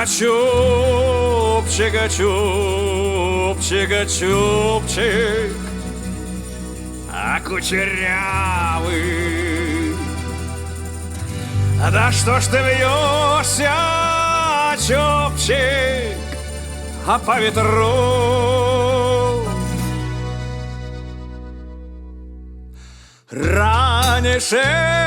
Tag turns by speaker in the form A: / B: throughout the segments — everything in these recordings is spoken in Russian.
A: чубчика, чубчика, чубчик, а кучерявый. Да что ж ты вьешься, чубчик, а по ветру? Раньше,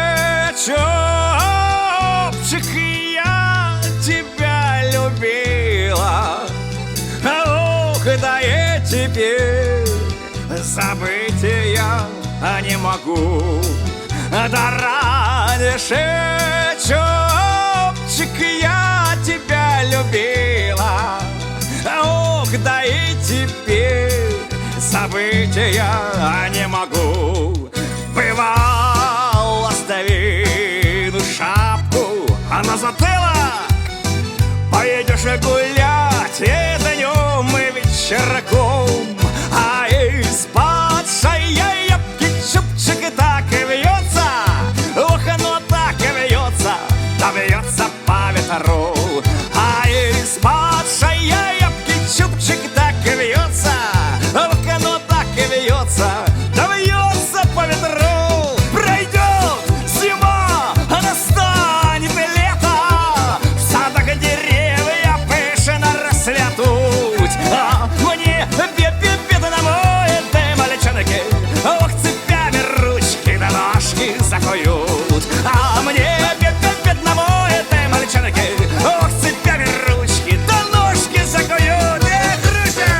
A: чубчик, я тебя любила, ух, да я теперь забыть я не могу. Да раньше, чубчик, я тебя любила, ух, да и теперь забыть я не могу. Бывало, ставину шапку, а на затылок поедешь гулять и днем, и вечерком, а из-под шапки чубчик так и вьется, ох, оно так и вьется, да вьется по ветру. А из-под шапки чубчик так и вьется, ох, оно так и вьется, да вьется по ветру. Пройдет зима, настанет лето, в садах деревья пышно расцветут, а мне бедному этой мальчонке, ох, цепями ручки да ножки закуют. А мне бедному этой мальчонке, ох, цепями ручки да ножки закуют. Эх, Руся!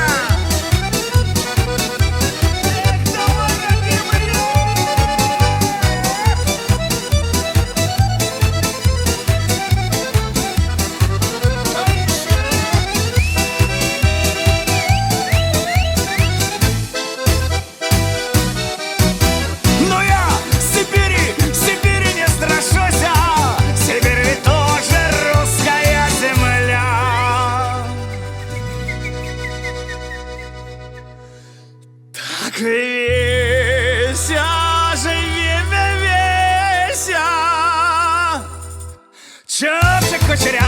A: Эх, давай, родимый! Но я Сибири не страшусь, Сибирь ведь тоже русская земля. Так веся, живи, веся, чубчик кучерявый.